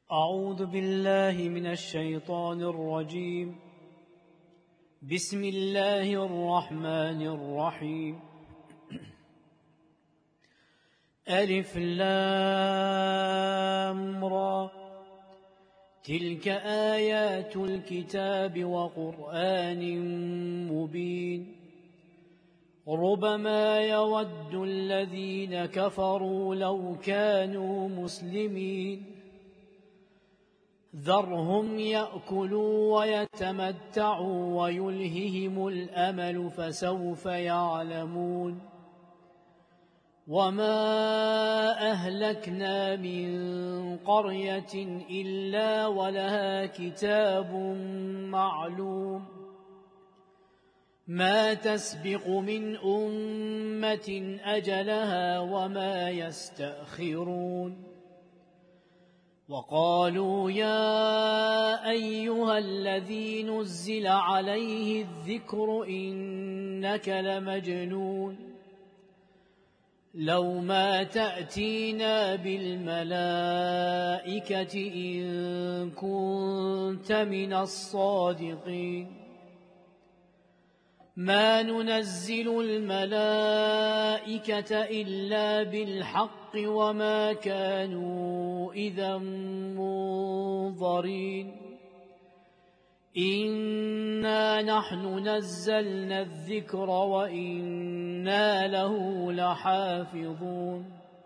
أعوذ بالله من الشيطان الرجيم. بسم الله الرحمن الرحيم. ألف لام را، تلك آيات الكتاب وقرآن مبين. ربما يود الذين كفروا لو كانوا مسلمين، ذرهم يأكلوا ويتمتعوا ويلههم الأمل فسوف يعلمون. وما أهلكنا من قرية إلا ولها كتاب معلوم، ما تسبق من أمة أجلها وما يستأخرون. وقالوا يا أيها الذي نزل عليه الذكر إنك لمجنون، لو ما تأتينا بالملائكة إن كنت من الصادقين. ما ننزل الملائكة إلا بالحق وما كانوا إذا منظرين. إنا نحن نزلنا الذكر وإنا له لحافظون.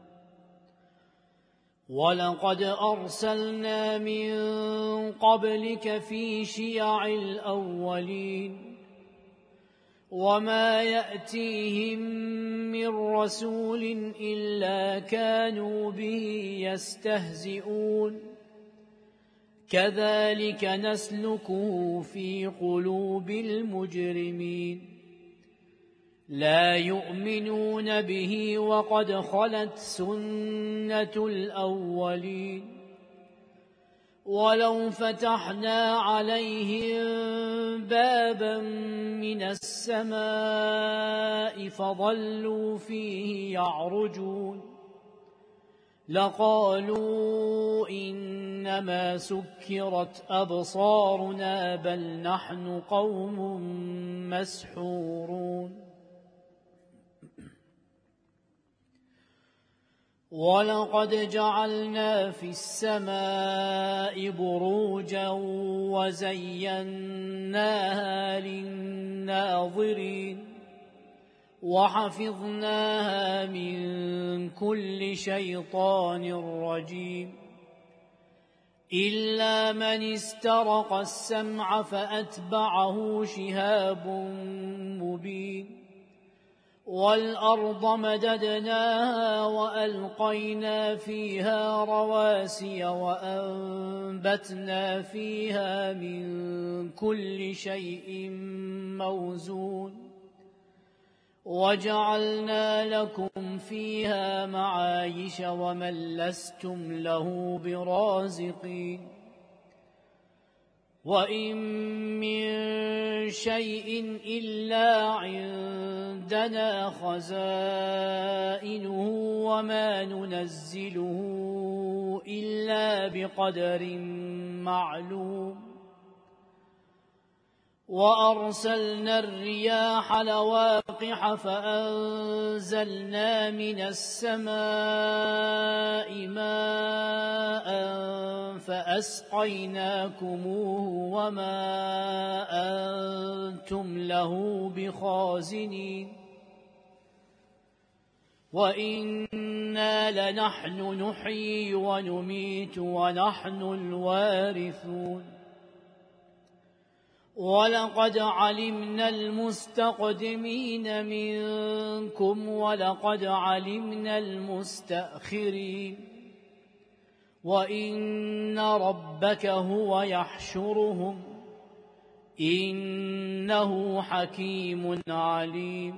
ولقد أرسلنا من قبلك في شيع الأولين، وما يأتيهم من رسول إلا كانوا به يستهزئون. كذلك نسلكه في قلوب المجرمين، لا يؤمنون به وقد خلت سنة الأولين. ولو فتحنا عليهم بابا من السماء فظلوا فيه يعرجون لقالوا إنما سكرت أبصارنا بل نحن قوم مسحورون. ولقد جعلنا في السماء بروجا وزيناها للناظرين وحفظناها من كل شيطان رجيم. إلا من استرق السمع فأتبعه شهاب مبين. والأرض مددناها وألقينا فيها رواسي وأنبتنا فيها من كل شيء موزون. وجعلنا لكم فيها معايش ومن لستم له برازقين. وإن من شيء إلا عندنا خزائنه وما ننزله إلا بقدر معلوم. وأرسلنا الرياح لواقح فأنزلنا من السماء ماء فأسقيناكموه وما أنتم له بخازنين. وإنا لنحن نحيي ونميت ونحن الوارثون. ولقد علمنا المستقدمين منكم ولقد علمنا المستأخرين. وإن ربك هو يحشرهم إنه حكيم عليم.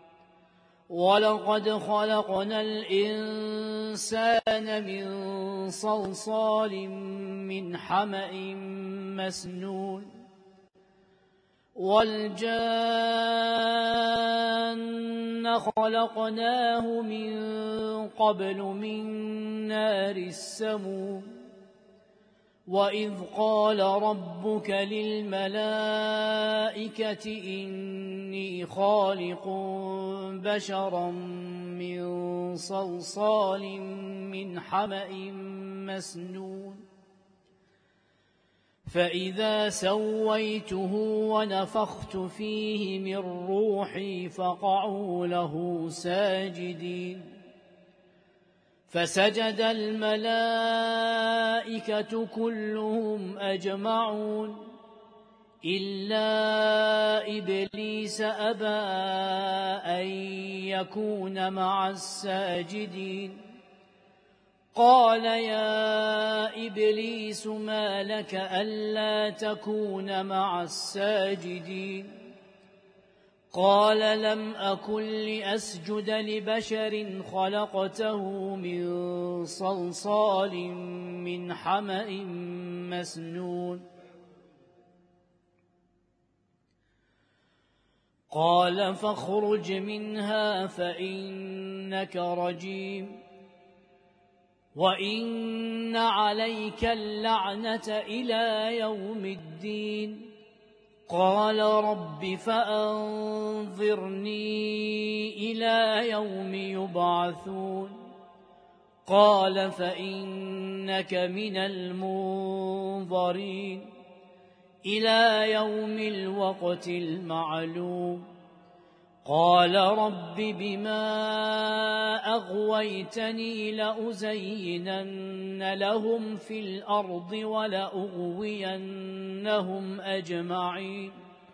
ولقد خلقنا الإنسان من صلصال من حمأ مسنون. والجان خلقناه من قبل من نار السموم وإذ قال ربك للملائكة إني خالق بشرا من صلصال من حمأ مسنون فإذا سويته ونفخت فيه من روحي فقعوا له ساجدين فسجد الملائكة كلهم أجمعون إلا إبليس أبى أن يكون مع الساجدين قال يا إبليس ما لك ألا تكون مع الساجدين قال لم أكن لأسجد لبشر خلقته من صلصال من حمأ مسنون قال فاخرج منها فإنك رجيم وإن عليك اللعنة إلى يوم الدين قال رب فأنظرني إلى يوم يبعثون قال فإنك من المنظرين إلى يوم الوقت المعلوم قال رب بما أغويتني لأزينن لهم في الأرض ولأغوينهم أجمعين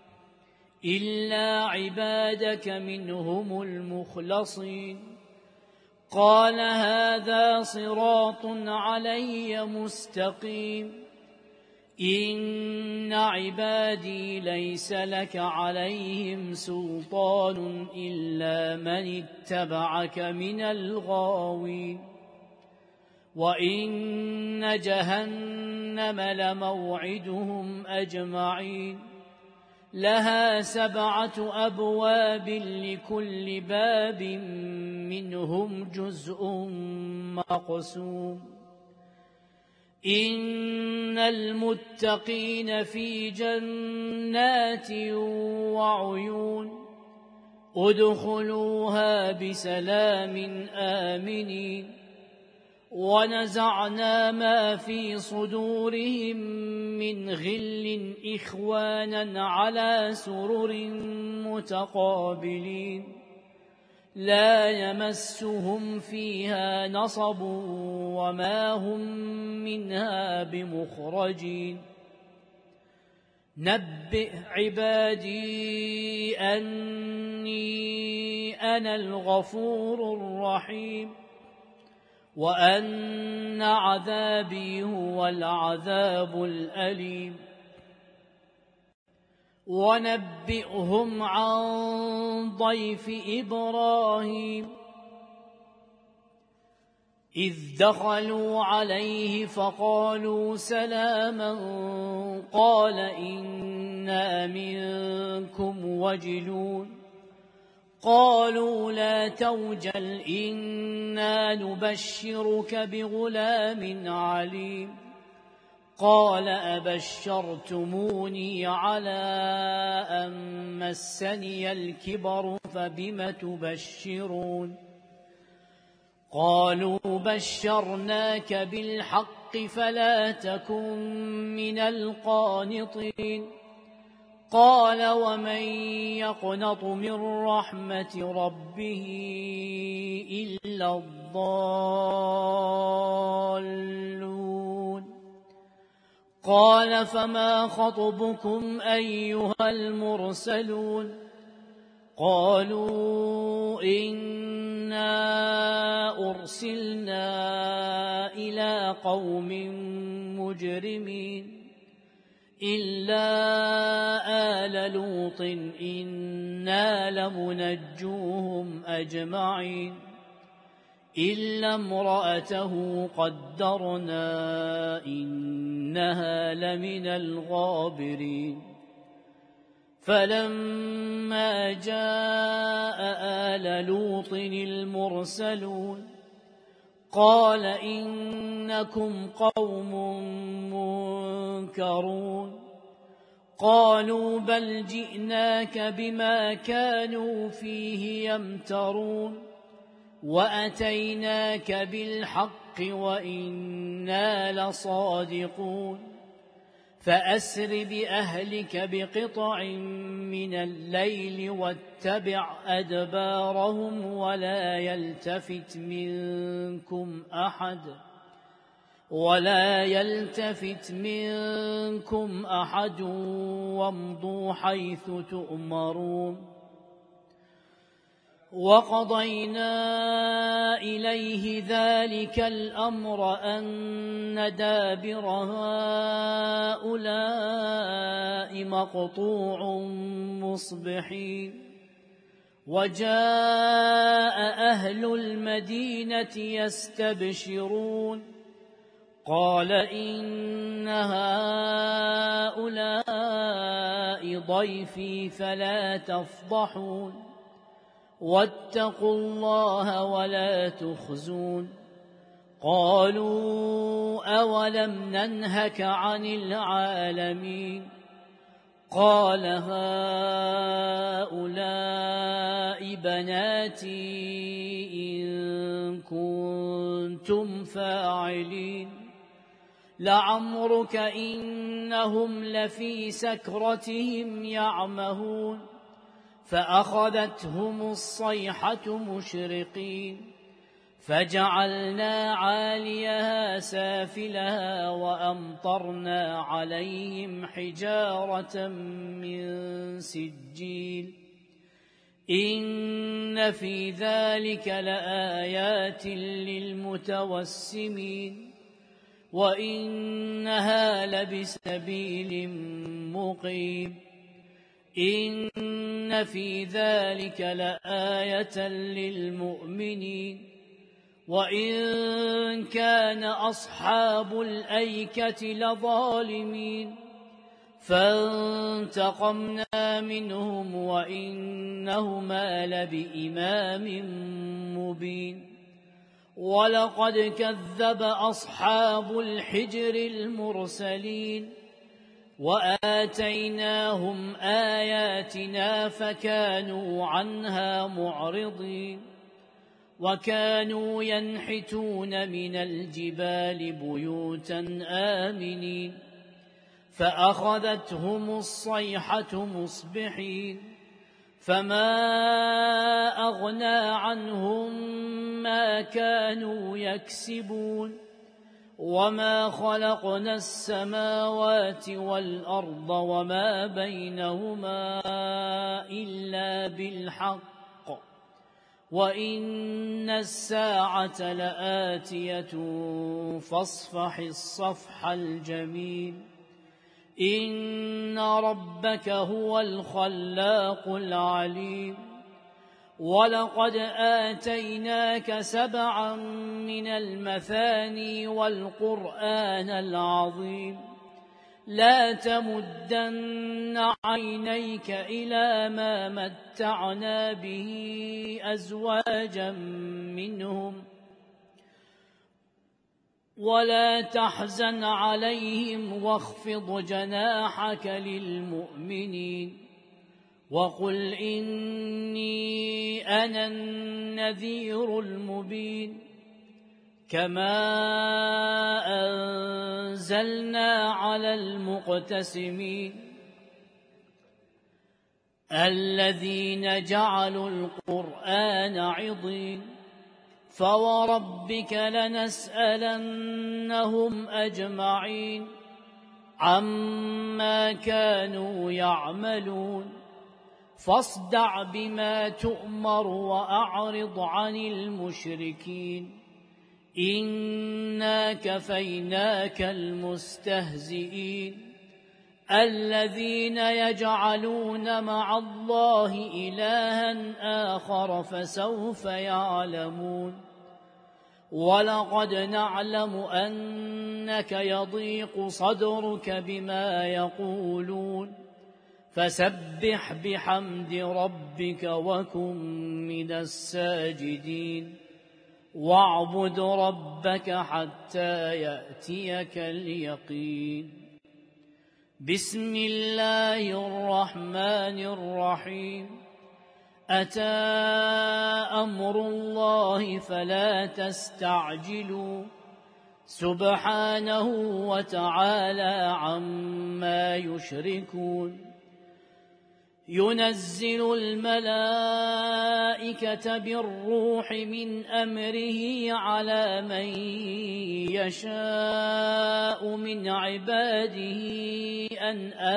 إلا عبادك منهم المخلصين قال هذا صراط علي مستقيم إن عبادي ليس لك عليهم سلطان إلا من اتبعك من الغاوين وإن جهنم لموعدهم أجمعين لها 7 أبواب لكل باب منهم جزء مقسوم إن المتقين في جنات وعيون ادخلوها بسلام آمنين ونزعنا ما في صدورهم من غل إخوانا على سرر متقابلين لا يمسهم فيها نصب وما هم منها بمخرجين نبئ عبادي أني أنا الغفور الرحيم وأن عذابي هو العذاب الأليم ونبئهم عن ضيف إبراهيم إذ دخلوا عليه فقالوا سلاما قال إنا منكم وجلون قالوا لا توجل إنا نبشرك بغلام عليم قال أبشرتموني على أن مسني الكبر فبم تبشرون قالوا بشرناك بالحق فلا تكن من القانطين قال ومن يقنط من رحمة ربه إلا الضالون قال فما خطبكم أيها المرسلون قالوا إنا أرسلنا إلى قوم مجرمين إلا آل لوط إنا لمنجوهم أجمعين إلا امرأته قدرنا إنها لمن الغابرين فلما جاء آل لوط المرسلون قال إنكم قوم منكرون قالوا بل جئناك بما كانوا فيه يمترون وأتيناك بالحق وإنا لصادقون فأسر بأهلك بقطع من الليل واتبع أدبارهم ولا يلتفت منكم أحد وامضوا حيث تؤمرون وقضينا إليه ذلك الأمر أن دابر هؤلاء مقطوع مصبحين وجاء أهل المدينة يستبشرون قال إن هؤلاء ضيفي فلا تفضحون واتقوا الله ولا تخزون قالوا أولم ننهك عن العالمين قال هؤلاء بناتي إن كنتم فاعلين لعمرك إنهم لفي سكرتهم يعمهون فأخذتهم الصيحة مشرقين فجعلنا عاليها سافلها وأمطرنا عليهم حجارة من سجيل إن في ذلك لآيات للمتوسمين وإنها لبسبيل مقيم إن في ذلك لآية للمؤمنين وإن كان أصحاب الأيكة لظالمين فانتقمنا منهم وإنهما لبإمام مبين ولقد كذب أصحاب الحجر المرسلين وآتيناهم آياتنا فكانوا عنها معرضين وكانوا ينحتون من الجبال بيوتا آمنين فأخذتهم الصيحة مصبحين فما أغنى عنهم ما كانوا يكسبون وما خلقنا السماوات والأرض وما بينهما إلا بالحق وإن الساعة لآتية فاصفح الصفح الجميل إن ربك هو الخلاق العليم ولقد آتيناك 7 من المثاني والقرآن العظيم لا تمدن عينيك إلى ما متعنا به أزواجا منهم ولا تحزن عليهم واخفض جناحك للمؤمنين وقل إني أنا النذير المبين كما أنزلنا على المقتسمين الذين جعلوا القرآن عضين فوربك لنسألنهم أجمعين عما كانوا يعملون فاصدع بما تؤمر وأعرض عن المشركين إنا كفيناك المستهزئين الذين يجعلون مع الله إلها آخر فسوف يعلمون ولقد نعلم أنك يضيق صدرك بما يقولون فسبح بحمد ربك وكن من الساجدين واعبد ربك حتى يأتيك اليقين بسم الله الرحمن الرحيم أتى أمر الله فلا تستعجلوا سبحانه وتعالى عما يشركون ينزل الملائكة بالروح من أمره على من يشاء من عباده أن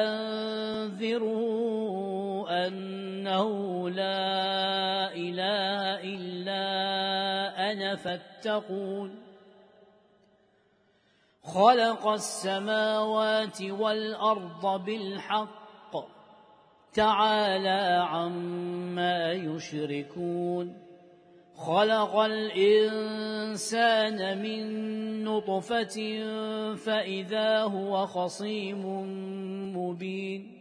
أنذروا أنه لا إله إلا أنا فاتقون خلق السماوات والأرض بالحق تعالى عما يشركون خلق الإنسان من نطفة فإذا هو خصيم مبين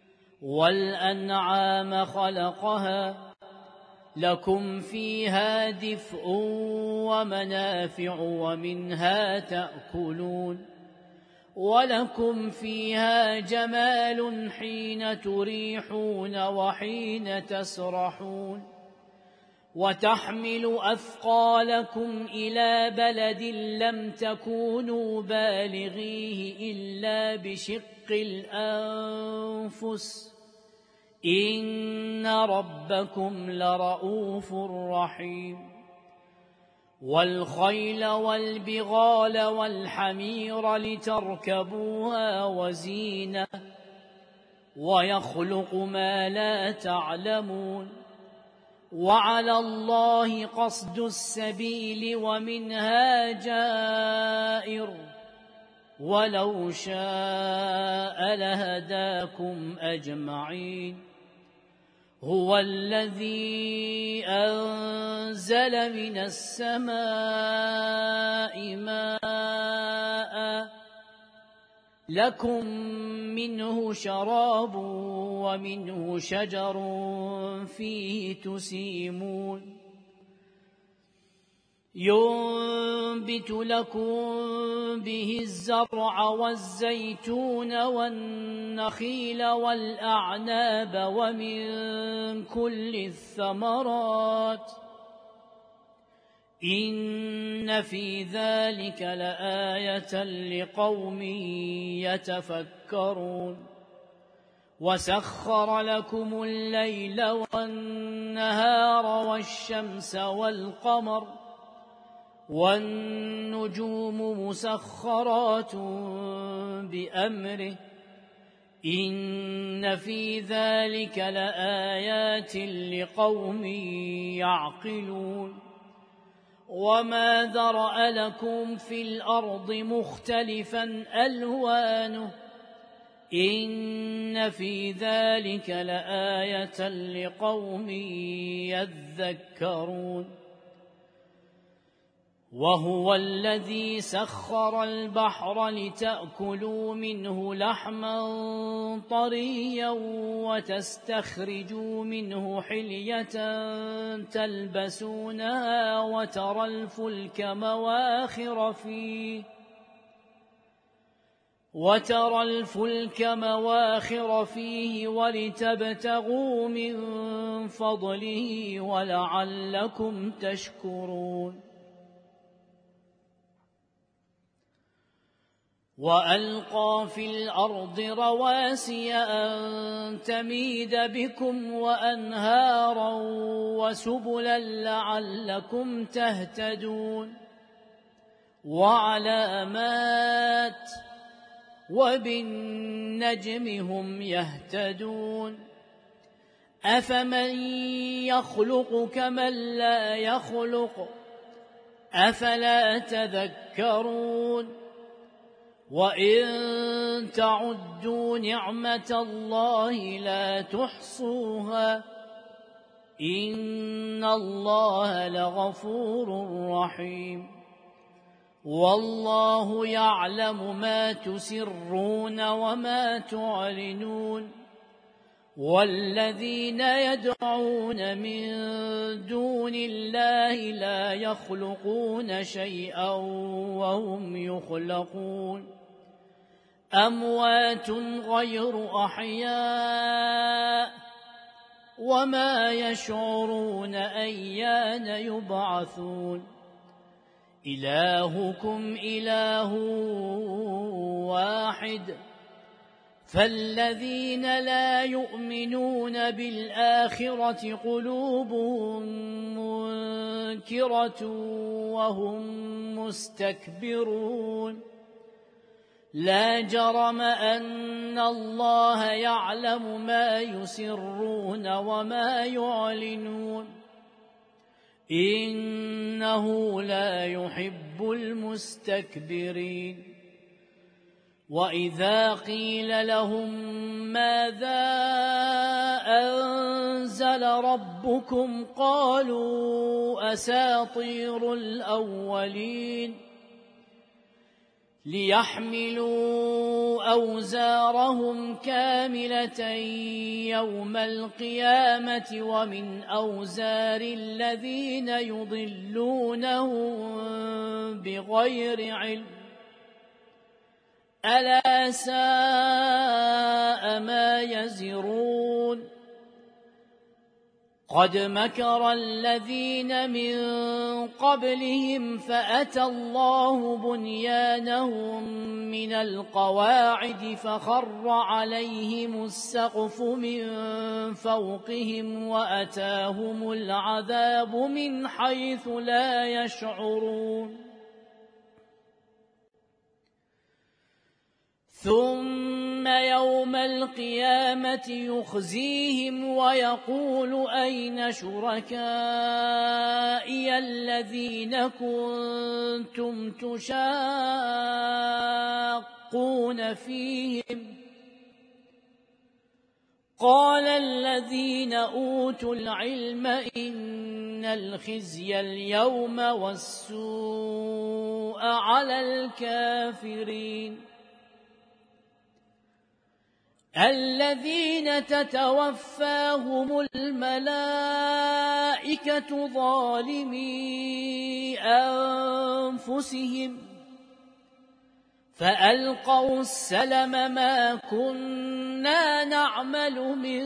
والأنعام خلقها لكم فيها دفء ومنافع ومنها تأكلون ولكم فيها جمال حين تريحون وحين تسرحون وتحمل أثقالكم إلى بلد لم تكونوا بالغيه إلا بشق الأنفس إن ربكم لرؤوف رحيم والخيل والبغال والحمير لتركبوها وزينة ويخلق ما لا تعلمون وعلى الله قصد السبيل ومنها جائر ولو شاء لهداكم أجمعين هو الذي أنزل من السماء ماء لكم منه شراب ومنه شجر فيه تسيمون ينبت لكم به الزرع والزيتون والنخيل والأعناب ومن كل الثمرات إن في ذلك لآية لقوم يتفكرون وسخر لكم الليل والنهار والشمس والقمر والنجوم مسخرات بأمره إن في ذلك لآيات لقوم يعقلون وما ذرأ لكم في الأرض مختلفا ألوانه إن في ذلك لآية لقوم يذكرون وهو الذي سخر البحر لتأكلوا منه لحما طريا وتستخرجوا منه حلية تلبسونها وترى الفلك مواخر فيه ولتبتغوا من فضله ولعلكم تشكرون وألقى في الأرض رواسي أن تميد بكم وأنهارا وسبلا لعلكم تهتدون وعلامات وبالنجم هم يهتدون أفمن يخلق كمن لا يخلق أفلا تذكرون وإن تعدوا نعمة الله لا تحصوها إن الله لغفور رحيم والله يعلم ما تسرون وما تعلنون والذين يدعون من دون الله لا يخلقون شيئا وهم يخلقون أموات غير أحياء وما يشعرون أيان يبعثون إلهكم إله واحد فالذين لا يؤمنون بالآخرة قلوبهم منكرة وهم مستكبرون لا جرم أن الله يعلم ما يسرون وما يعلنون إنه لا يحب المستكبرين وإذا قيل لهم ماذا أنزل ربكم قالوا أساطير الأولين ليحملوا أوزارهم كاملة يوم القيامة ومن أوزار الذين يضلونهم بغير علم ألا ساء ما يزرون قد مكر الذين من قبلهم فأتى الله بنيانهم من القواعد فخر عليهم السقف من فوقهم وأتاهم العذاب من حيث لا يشعرون ثم يوم القيامة يخزيهم ويقول أين شركائي الذين كنتم تشاقون فيهم قال الذين أوتوا العلم إن الخزي اليوم والسوء على الكافرين الذين تتوفاهم الملائكة ظالمي أنفسهم فألقوا السلم ما كنا نعمل من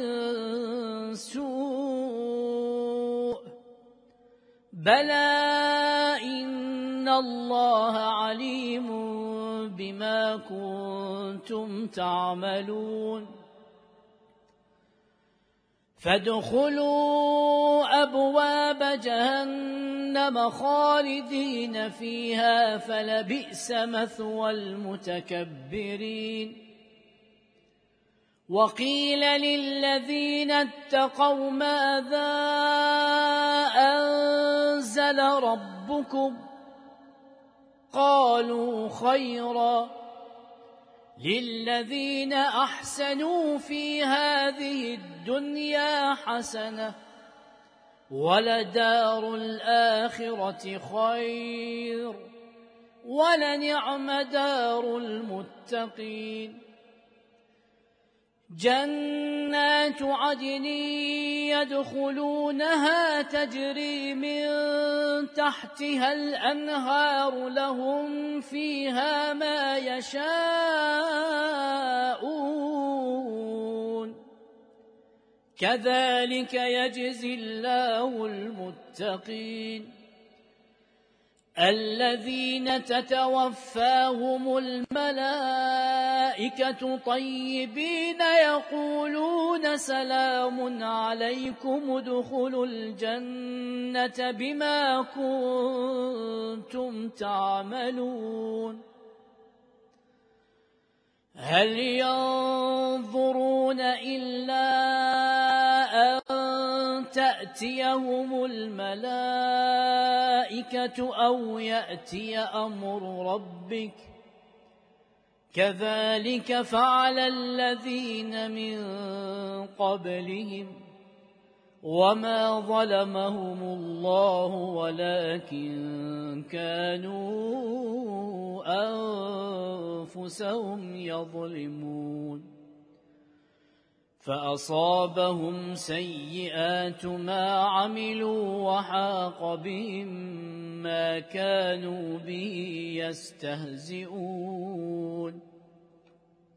سوء بلى إن الله عليم بما كنتم تعملون فادخلوا أبواب جهنم خالدين فيها فلبئس مثوى المتكبرين وقيل للذين اتقوا ماذا أنزل ربكم قالوا خيرا للذين أحسنوا في هذه الدنيا حسنة ولدار الآخرة خير ولنعم دار المتقين جنات عدن يدخلونها تجري من تحتها الأنهار لهم فيها ما يشاءون كذلك يجزي الله المتقين الذين تتوفاهم الملائكة طيبين يقولون سلام عليكم ادخلوا الجنة بما كنتم تعملون هل ينظرون إلا أن تأتيهم الملائكة أو يأتي أمر ربك كذلك فعل الذين من قبلهم وما ظلمهم الله ولكن كانوا أنفسهم يظلمون فأصابهم سيئات ما عملوا وحاق بهم ما كانوا به يستهزئون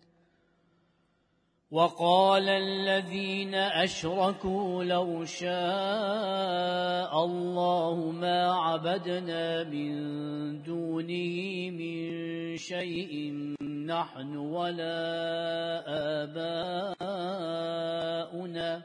وقال الذين أشركوا لو شاء الله ما عبدنا من دونه من شيء نحن ولا آباؤنا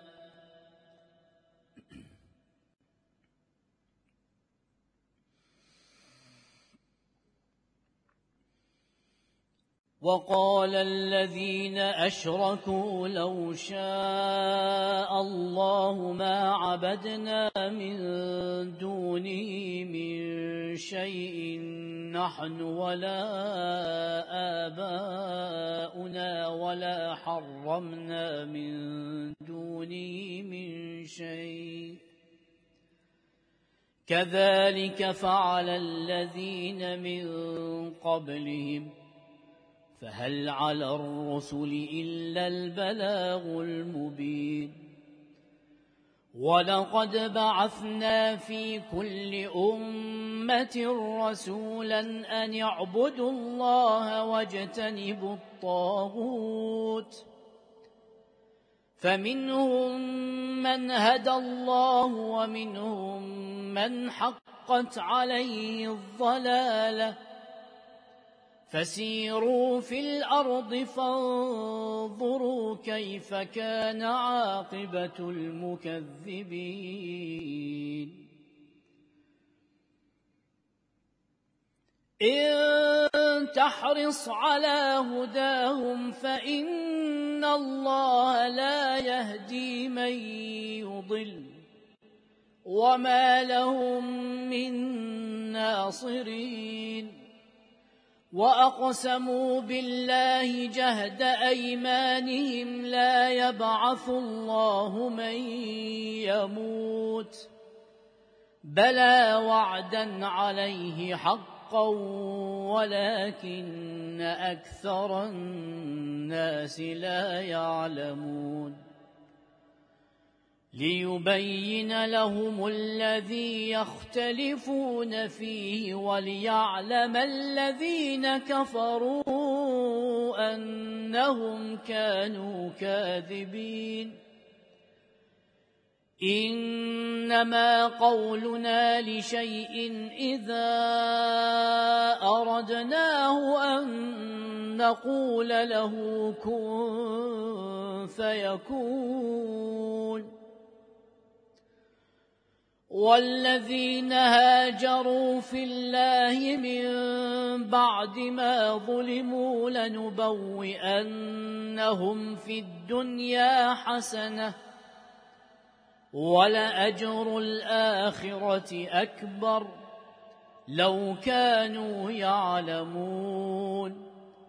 وقال الذين أشركوا لو شاء الله ما عبدنا من دونه من شيء نحن ولا آباؤنا ولا حرمنا من دونه من شيء كذلك فعل الذين من قبلهم فهل على الرسل إلا البلاغ المبين ولقد بعثنا في كل أمة رسولا أن يعبدوا الله واجتنبوا الطاغوت فمنهم من هدى الله ومنهم من حقت عليه الضلالة فسيروا في الأرض فانظروا كيف كان عاقبة المكذبين إن تحرص على هداهم فإن الله لا يهدي من يضل وما لهم من ناصرين وأقسموا بالله جهد أيمانهم لا يبعث الله من يموت بلى وعدا عليه حقا ولكن أكثر الناس لا يعلمون ليبين لهم الذي يختلفون فيه وليعلم الذين كفروا أنهم كانوا كاذبين إنما قولنا لشيء إذا أردناه أن نقول له كن فيكون والذين هاجروا في الله من بعد ما ظلموا لنبوئنهم في الدنيا حسنة ولأجر الآخرة أكبر لو كانوا يعلمون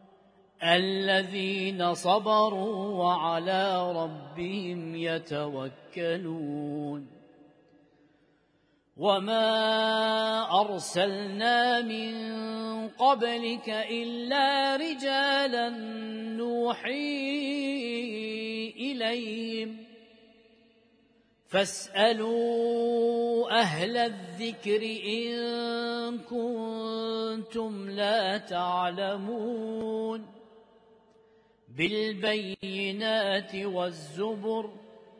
الذين صبروا وعلى ربهم يتوكلون وما أرسلنا من قبلك إلا رجالا نوحي إليهم فاسألوا أهل الذكر إن كنتم لا تعلمون بالبينات والزبر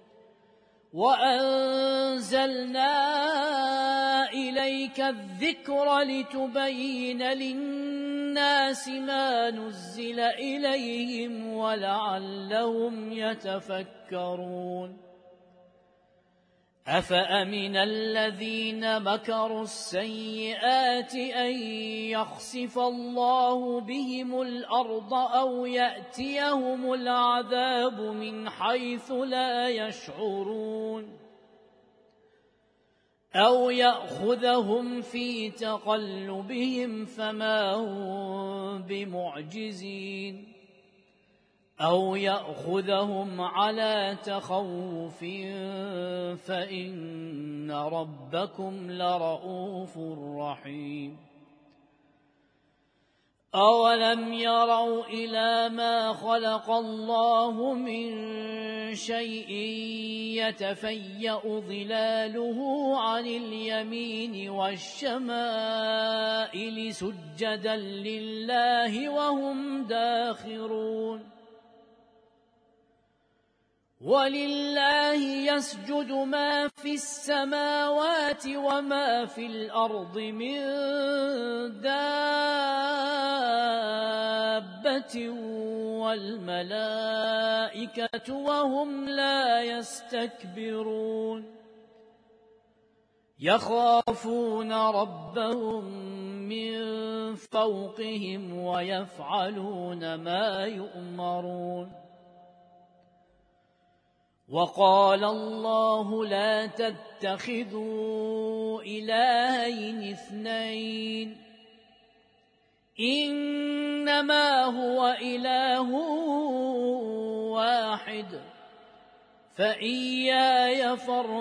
وأنزلنا إليك الذكر لتبين للناس ما نزل إليهم ولعلهم يتفكرون أفأمن الذين مكروا السيئات أن يخسف الله بهم الأرض أو يأتيهم العذاب من حيث لا يشعرون أو يأخذهم في تقلبهم فما هم بمعجزين أو يأخذهم على تخوف فإن ربكم لرؤوف رحيم أولم يروا إلى ما خلق الله من شيء يتفيأ ظلاله عن اليمين والشمائل سجدا لله وهم داخرون ولله يسجد ما في السماوات وما في الأرض من دابة والملائكة وهم لا يستكبرون يخافون ربهم من فوقهم ويفعلون ما يؤمرون وقال الله لا تتخذوا إلهين اثنين إنما هو إله واحد فإياي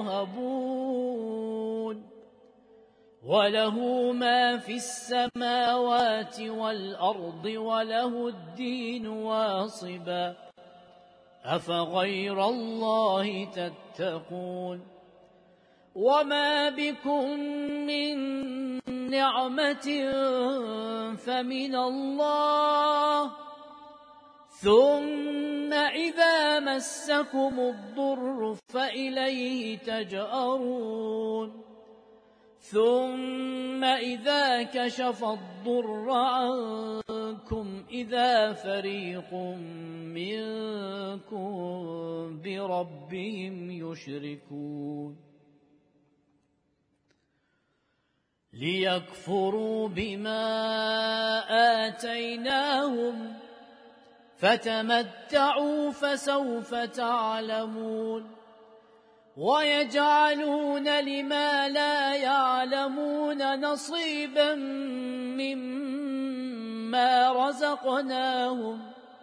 فارهبون وله ما في السماوات والأرض وله الدين واصبا أفغير الله تتقون وما بكم من نعمة فمن الله ثم إذا مسكم الضر فإليه تجأرون ثم إذا كشف الضر عنكم إذا فريق منكم بربهم يشركون ليكفروا بما آتيناهم فتمتعوا فسوف تعلمون ويجعلون لما لا يعلمون نصيبا مما رزقناهم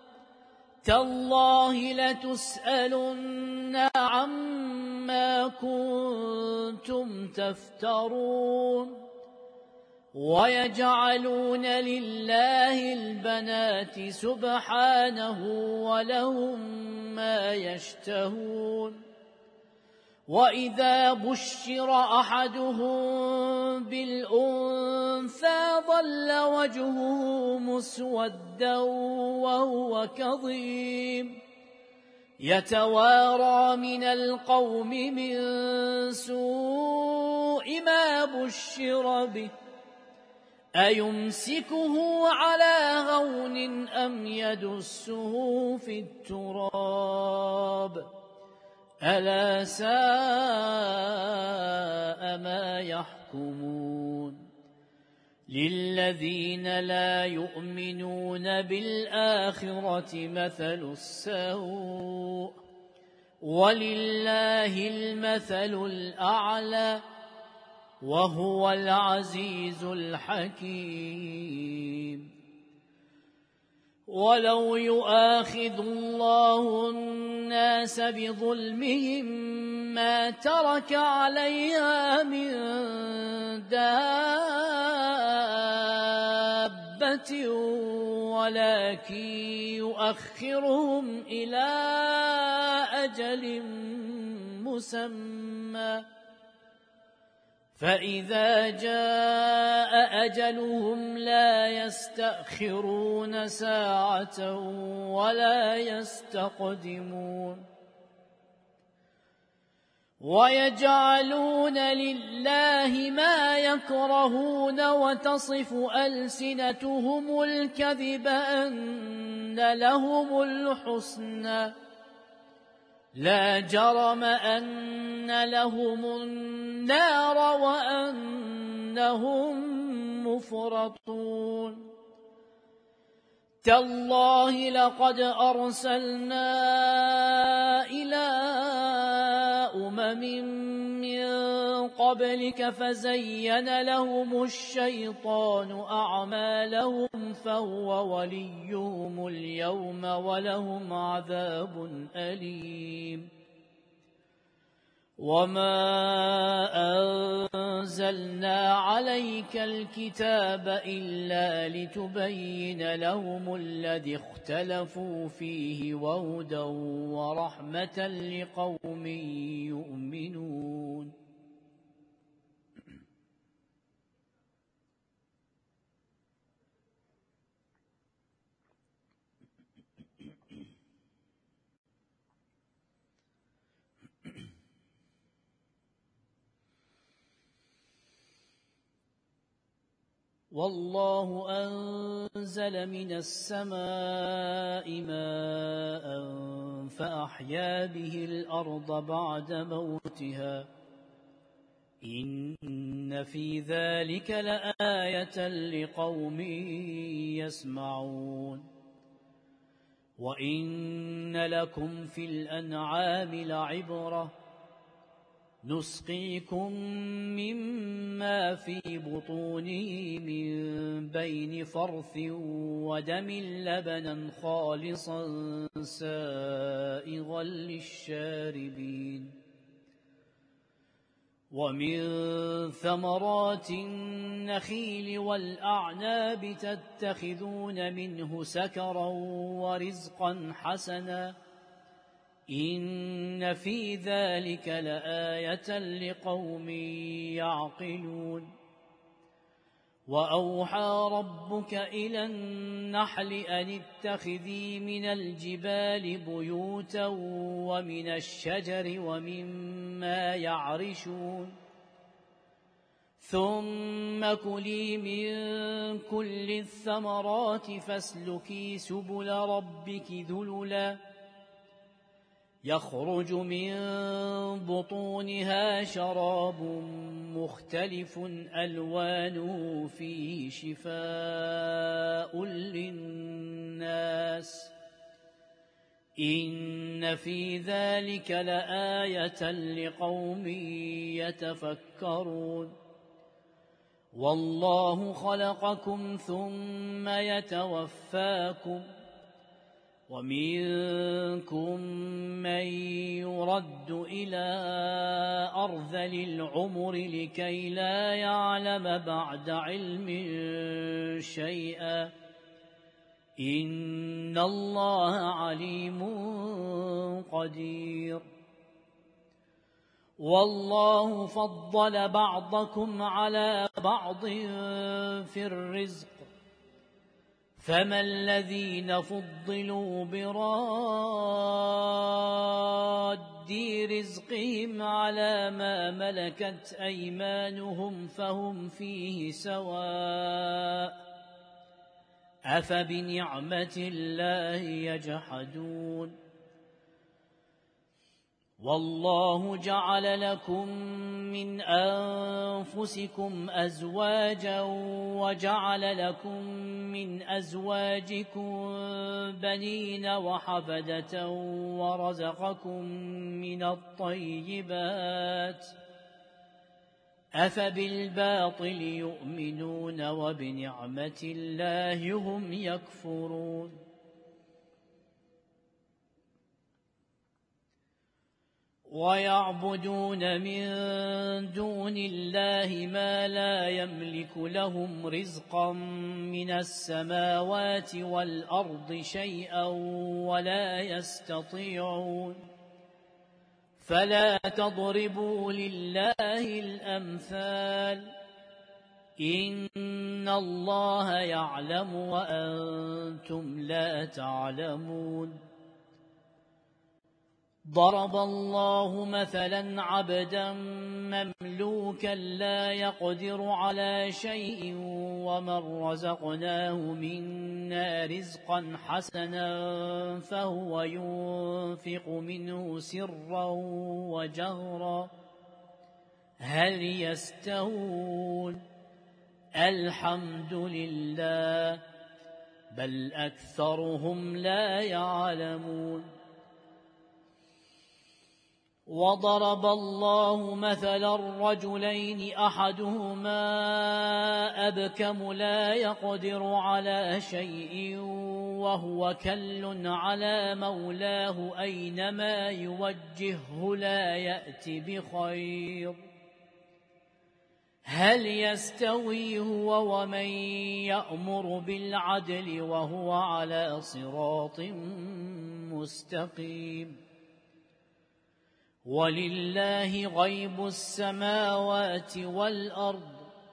تالله لتسألن عما كنتم تفترون ويجعلون لله البنات سبحانه ولهم ما يشتهون وإذا بشر أحدهم بالأنثى ظل وجهه مسودا وهو كظيم يتوارى من القوم من سوء ما بشر به أيمسكه على هون أم يدسه في التراب ألا ساء ما يحكمون للذين لا يؤمنون بالآخرة مثل السوء ولله المثل الأعلى وهو العزيز الحكيم ولو يؤاخذ الله الناس بظلمهم ما ترك عليها من دابة ولكن يؤخرهم إلى أجل مسمى فإذا جاء أجلهم لا يستأخرون ساعة ولا يستقدمون ويجعلون لله ما يكرهون وتصف ألسنتهم الكذب أن لهم الحسنى لا جرم أن لهم النار وأنهم مفرطون تالله لقد أرسلنا إلى من قبلك فزين لهم الشيطان أعمالهم فهو وليهم اليوم ولهم عذاب أليم وما أنزلنا عليك الكتاب إلا لتبين لهم الذي اختلفوا فيه وهدى ورحمة لقوم يؤمنون والله أنزل من السماء ماء فأحيا به الأرض بعد موتها إن في ذلك لآية لقوم يسمعون وإن لكم في الأنعام لعبرة نسقيكم مما في بطونه من بين فرث ودم لبنا خالصا سائغا للشاربين ومن ثمرات النخيل والأعناب تتخذون منه سكرا ورزقا حسنا إن في ذلك لآية لقوم يعقلون وأوحى ربك إلى النحل أن اتخذي من الجبال بيوتا ومن الشجر ومما يعرشون ثم كلي من كل الثمرات فاسلكي سبل ربك ذللا يخرج من بطونها شراب مختلف ألوانه فيه شفاء للناس إن في ذلك لآية لقوم يتفكرون والله خلقكم ثم يتوفاكم ومنكم من يرد إلى أرذل العمر لكي لا يعلم بعد علم شيئا إن الله عليم قدير والله فضل بعضكم على بعض في الرزق فما الذين فضلوا براد رزقهم على ما ملكت أيمانهم فهم فيه سواء أفبنعمة الله يجحدون والله جعل لكم من أنفسكم أزواجا وجعل لكم من أزواجكم بنين وحفدة ورزقكم من الطيبات أفبالباطل يؤمنون وبنعمة الله هم يكفرون ويعبدون من دون الله ما لا يملك لهم رزقا من السماوات والأرض شيئا ولا يستطيعون فلا تضربوا لله الأمثال إن الله يعلم وأنتم لا تعلمون ضرب الله مثلا عبدا مملوكا لا يقدر على شيء ومن رزقناه منا رزقا حسنا فهو ينفق منه سرا وجهرا هل يستوون الحمد لله بل أكثرهم لا يعلمون وضرب الله مثلا رجلين أحدهما أبكم لا يقدر على شيء وهو كل على مولاه أينما يوجهه لا يأتي بخير هل يستوي هو ومن يأمر بالعدل وهو على صراط مستقيم ولله غيب السماوات والأرض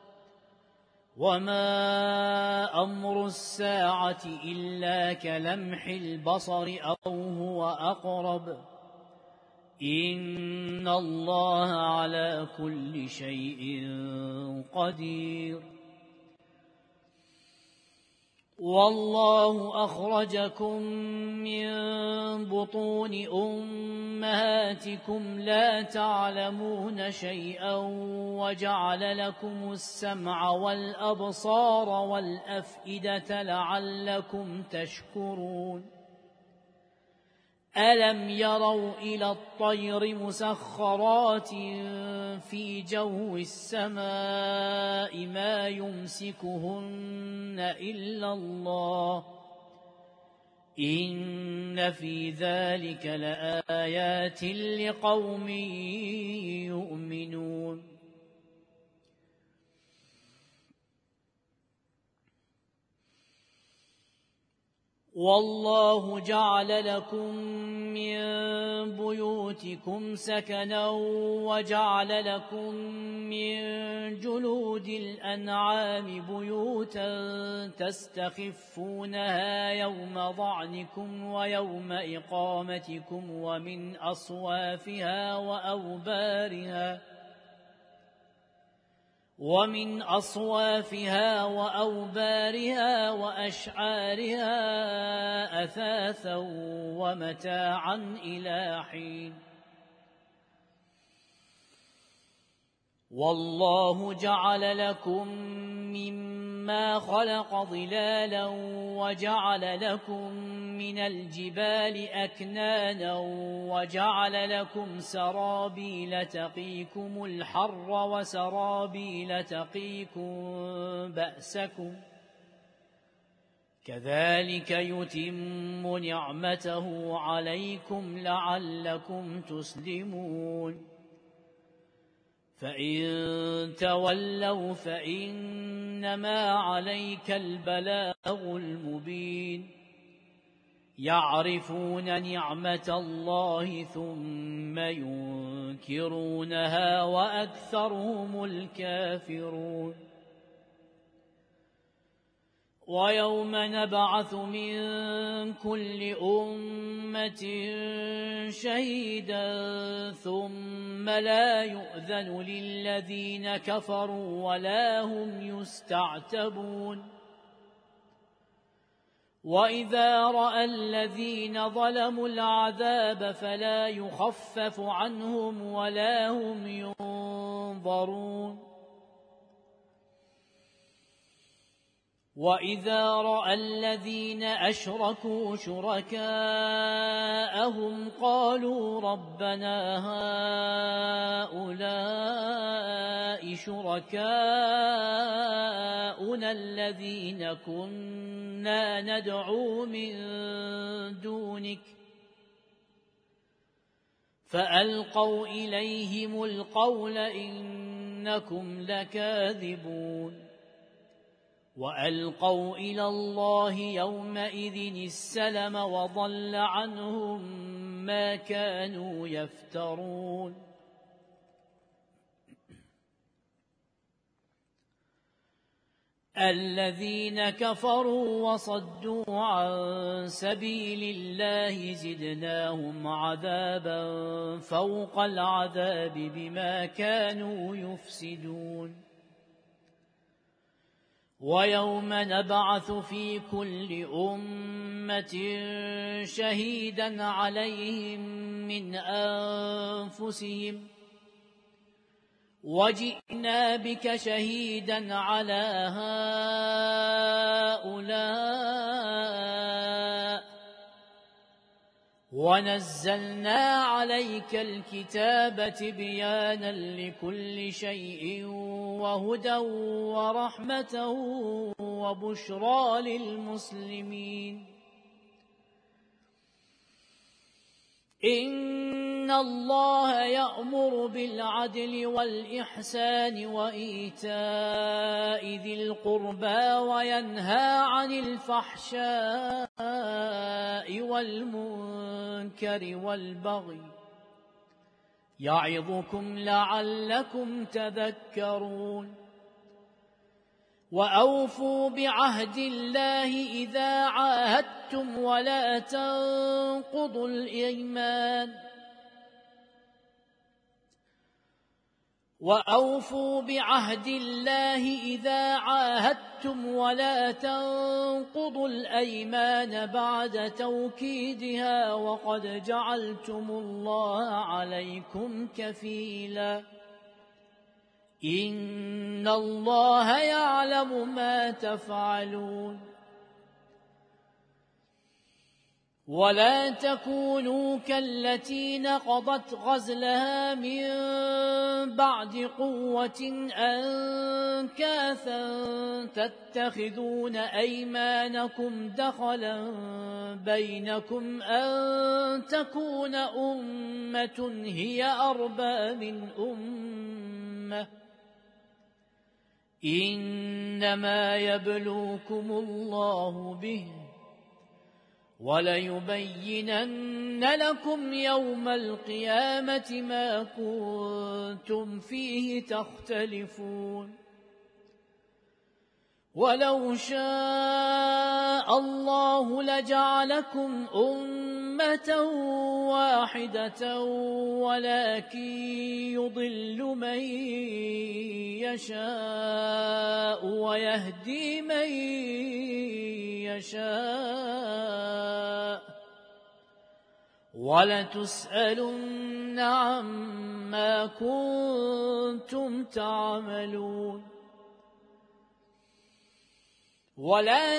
وما أمر الساعة إلا كلمح البصر أو هو أقرب إن الله على كل شيء قدير والله أخرجكم من بطون أمهاتكم لا تعلمون شيئا وجعل لكم السمع والأبصار والأفئدة لعلكم تشكرون ألم يروا إلى الطير مسخرات في جو السماء ما يمسكهن إلا الله إن في ذلك لآيات لقوم يؤمنون والله جعل لكم من بيوتكم سكنا وجعل لكم من جلود الأنعام بيوتا تستخفونها يوم ضعنكم ويوم إقامتكم ومن أصوافها وأوبارها وأشعارها أثاثا ومتاعا إلى حين والله جعل لكم مما خلق ظلالا وجعل لكم من الجبال أكنانا وجعل لكم سرابيل تقيكم الحر وسرابيل تقيكم بأسكم كذلك يتم نعمته عليكم لعلكم تسلمون فإن تولوا فإنما عليك البلاغ المبين يعرفون نعمة الله ثم ينكرونها وأكثرهم الكافرون ويوم نبعث من كل أمة شهيدا ثم لا يؤذن للذين كفروا ولا هم يستعتبون وإذا رأى الذين ظلموا العذاب فلا يخفف عنهم ولا هم ينظرون وإذا رأى الذين أشركوا شركاءهم قالوا ربنا هؤلاء شركاؤنا الذين كنا ندعو من دونك فألقوا إليهم القول إنكم لكاذبون وألقوا إلى الله يومئذ السلم وضل عنهم ما كانوا يفترون الذين كفروا وصدوا عن سبيل الله زدناهم عذابا فوق العذاب بما كانوا يفسدون ويوم نبعث في كل أمة شهيدا عليهم من أنفسهم وجئنا بك شهيدا على هؤلاء ونزلنا عليك الكتاب تبيانا لكل شيء وهدى ورحمة وبشرى للمسلمين إن الله يأمر بالعدل والإحسان وإيتاء ذي القربى وينهى عن الفحشاء والمنكر والبغي يعظكم لعلكم تذكرون وأوفوا بعهد الله إذا عاهدتم ولا تنقضوا الأيمان وأوفوا بعهد الله إذا عاهدتم ولا تنقضوا الأيمان بعد توكيدها وقد جعلتم الله عليكم كفيلا إن الله يعلم ما تفعلون ولا تكونوا كالتي نقضت غزلها من بعد قوة أنكاثا تتخذون أيمانكم دخلا بينكم أن تكون أمة هي أربى من أمة إنما يبلوكم الله به وليبينن لكم يوم القيامة ما كنتم فيه تختلفون ولو شاء الله لجعلكم أمة واحدة ولكن يضل من يشاء ويهدي من يشاء ولتسألن عما كنتم تعملون ولا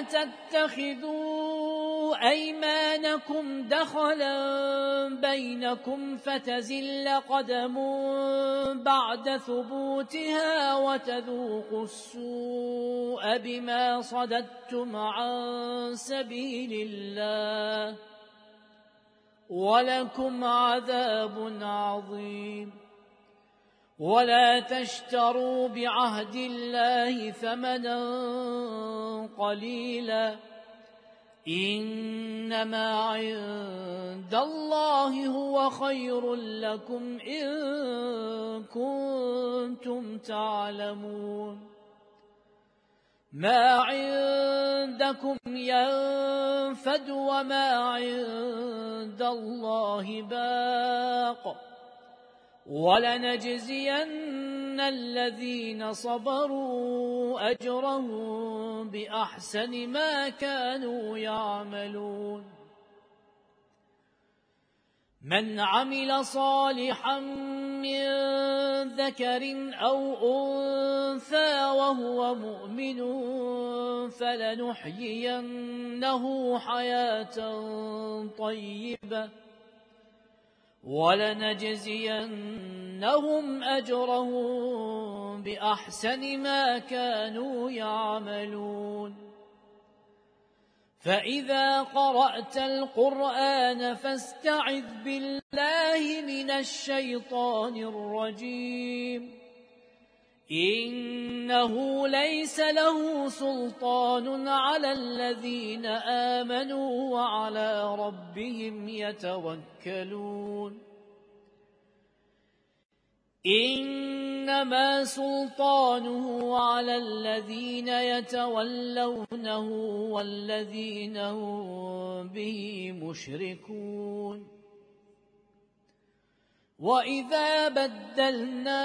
تتخذوا أيمانكم دخلا بينكم فتزل قدم بعد ثبوتها وتذوقوا السوء بما صددتم عن سبيل الله ولكم عذاب عظيم ولا تشتروا بعهد الله ثمنا قليلا إنما عند الله هو خير لكم إن كنتم تعلمون ما عندكم ينفد وما عند الله باق ولنجزين الذين صبروا أجرهم بأحسن ما كانوا يعملون من عمل صالحا من ذكر أو أنثى وهو مؤمن فلنحيينه حياة طيبة ولنجزينهم أجرهم بأحسن ما كانوا يعملون فإذا قرأت القرآن فاستعذ بالله من الشيطان الرجيم إنه ليس له سلطان على الذين آمنوا وعلى ربهم يتوكلون إنما سلطانه على الذين يتولونه والذين هم به مشركون وإذا بدلنا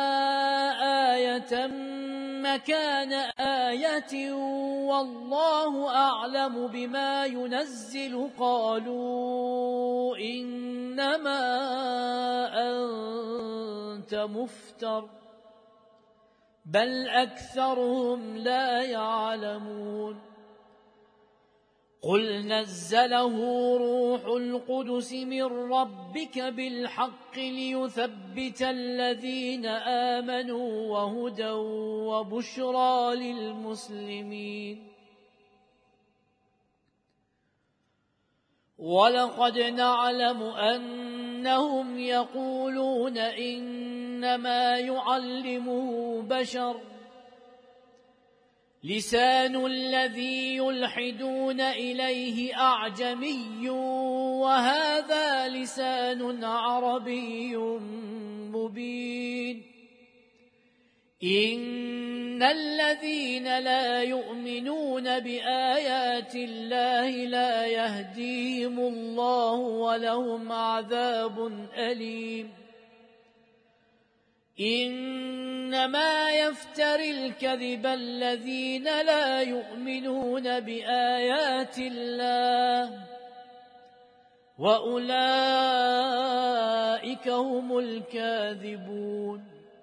آية مكان آية والله أعلم بما ينزل قالوا إنما أنت مفتر بل أكثرهم لا يعلمون قل نزله روح القدس من ربك بالحق ليثبت الذين آمنوا وهدى وبشرى للمسلمين ولقد نعلم أنهم يقولون إنما يعلمه بشر لسان الذي يلحدون إليه أعجمي وهذا لسان عربي مبين إن الذين لا يؤمنون بآيات الله لا يهديهم الله ولهم عذاب أليم إنما يفتري الكذب الذين لا يؤمنون بآيات الله وأولئك هم الكاذبون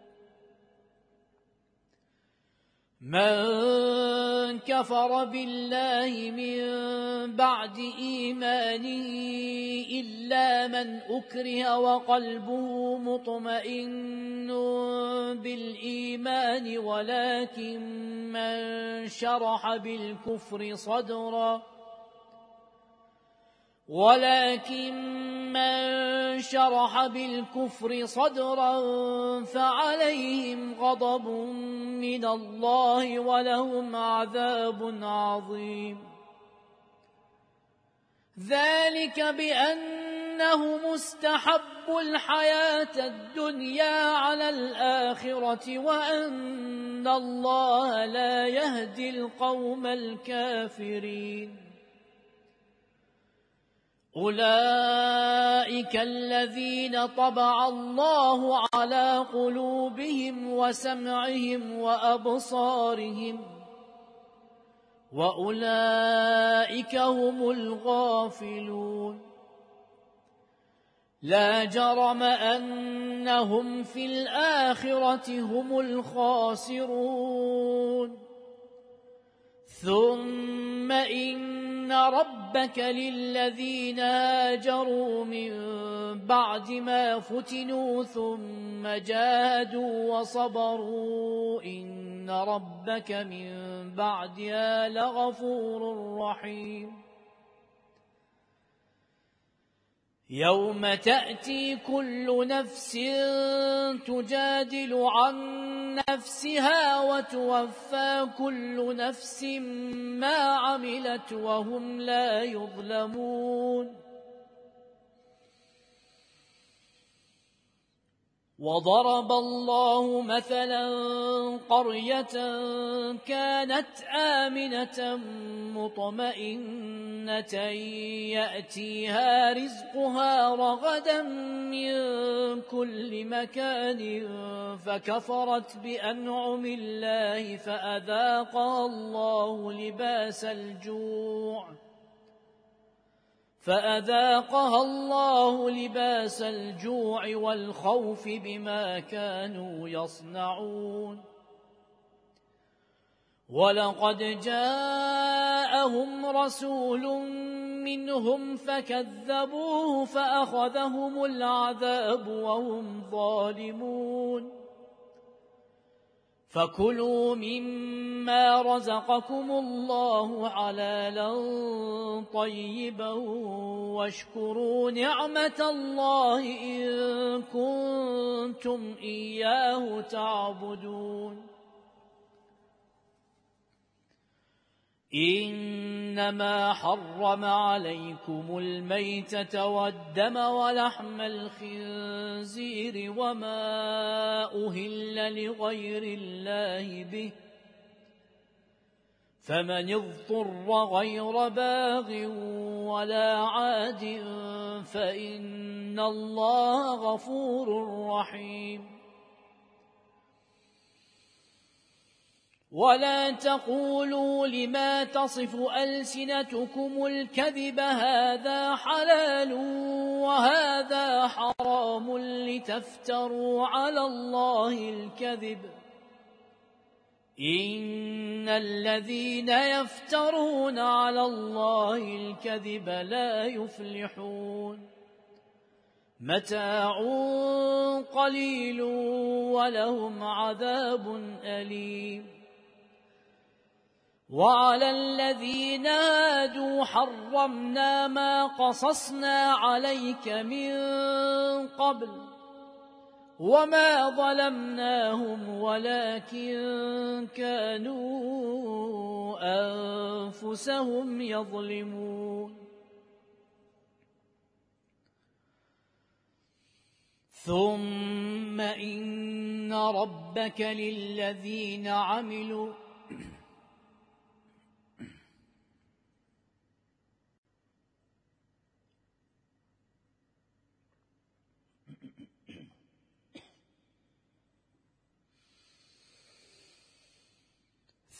من كفر بالله من بعد إيمانه إلا من أكره وقلبه مطمئن بالإيمان ولكن من شرح بالكفر صدرا فعليهم غضب من الله ولهم عذاب عظيم ذلك بأنهم استحبوا الحياة الدنيا على الآخرة وأن الله لا يهدي القوم الكافرين أولئك الذين طبع الله على قلوبهم وسمعهم وأبصارهم وأولئك هم الغافلون لا جرم أنهم في الآخرة هم الخاسرون ثم إن ربك للذين هاجروا من بعد ما فتنوا ثم جاهدوا وصبروا إن ربك من بعدها لغفور رحيم يوم تأتي كل نفس تجادل عن نفسها وتوفى كل نفس ما عملت وهم لا يظلمون وضرب الله مثلا قرية كانت آمنة مطمئنة يأتيها رزقها رغدا من كل مكان فكفرت بأنعم الله فأذاقها الله لباس الجوع والخوف بما كانوا يصنعون ولقد جاءهم رسول منهم فكذبوه فأخذهم العذاب وهم ظالمون فكلوا مما رزقكم الله حلالا طيبا واشكروا نعمة الله إن كنتم إياه تعبدون إنما حرم عليكم الميتة والدم ولحم الخنزير وما أهل لغير الله به فمن اضطر غير باغ ولا عاد فإن الله غفور رحيم ولا تقولوا لما تصف ألسنتكم الكذب هذا حلال وهذا حرام لتفتروا على الله الكذب إن الذين يفترون على الله الكذب لا يفلحون متاع قليل ولهم عذاب أليم وعلى الذين هادوا حرمنا ما قصصنا عليك من قبل وما ظلمناهم ولكن كانوا أنفسهم يظلمون ثم إن ربك للذين عملوا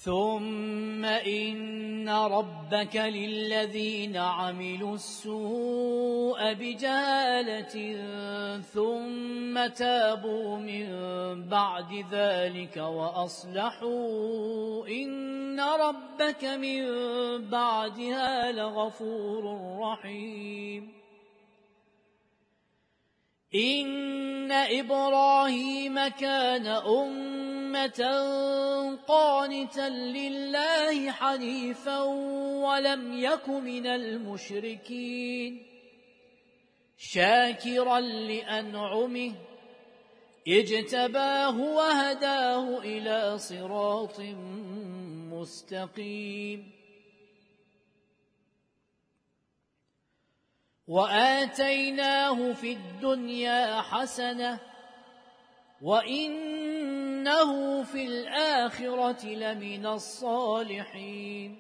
ثم إن ربك للذين عملوا السوء بجهالة ثم تابوا من بعد ذلك وأصلحوا إن ربك من بعدها لغفور رحيم إن إبراهيم كان أمة قانتا لله حنيفا ولم يك من المشركين شاكرا لأنعمه اجتباه وهداه إلى صراط مستقيم وآتيناه في الدنيا حسنة وإنه في الآخرة لمن الصالحين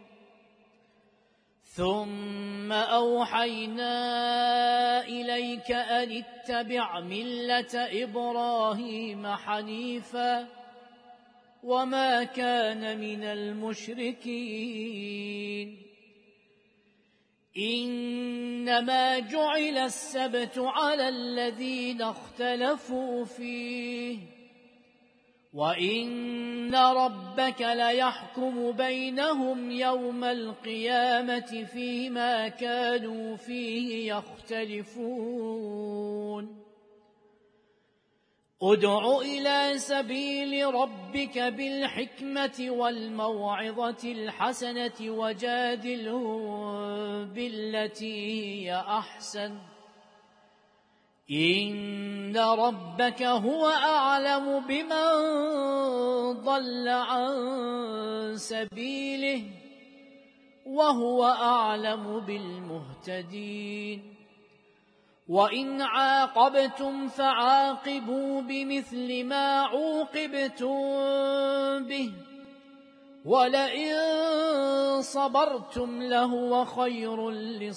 ثم أوحينا إليك أن اتبع ملة إبراهيم حنيفا وما كان من المشركين إنما جعل السبت على الذين اختلفوا فيه وإن ربك ليحكم بينهم يوم القيامة فيما كانوا فيه يختلفون ادع إلى سبيل ربك بالحكمة والموعظة الحسنة وجادلهم بالتي هي أحسن إن ربك هو أعلم بمن ضل عن سبيله وهو أعلم بالمهتدين وإن عاقبتم فعاقبوا بمثل ما عوقبتم به ولئن صبرتم لهو خير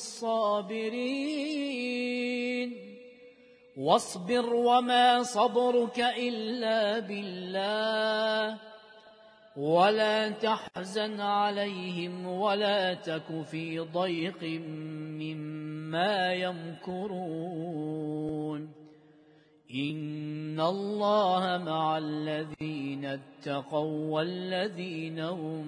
للصابرين واصبر وما صبرك إلا بالله ولا تحزن عليهم ولا تك في ضيق مما يمكرون إن الله مع الذين اتقوا والذين هم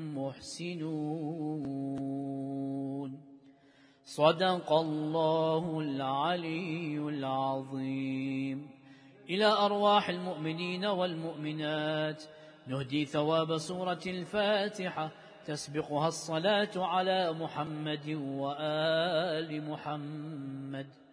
محسنون صدق الله العلي العظيم إلى أرواح المؤمنين والمؤمنات نهدي ثواب سورة الفاتحة تسبقها الصلاة على محمد وآل محمد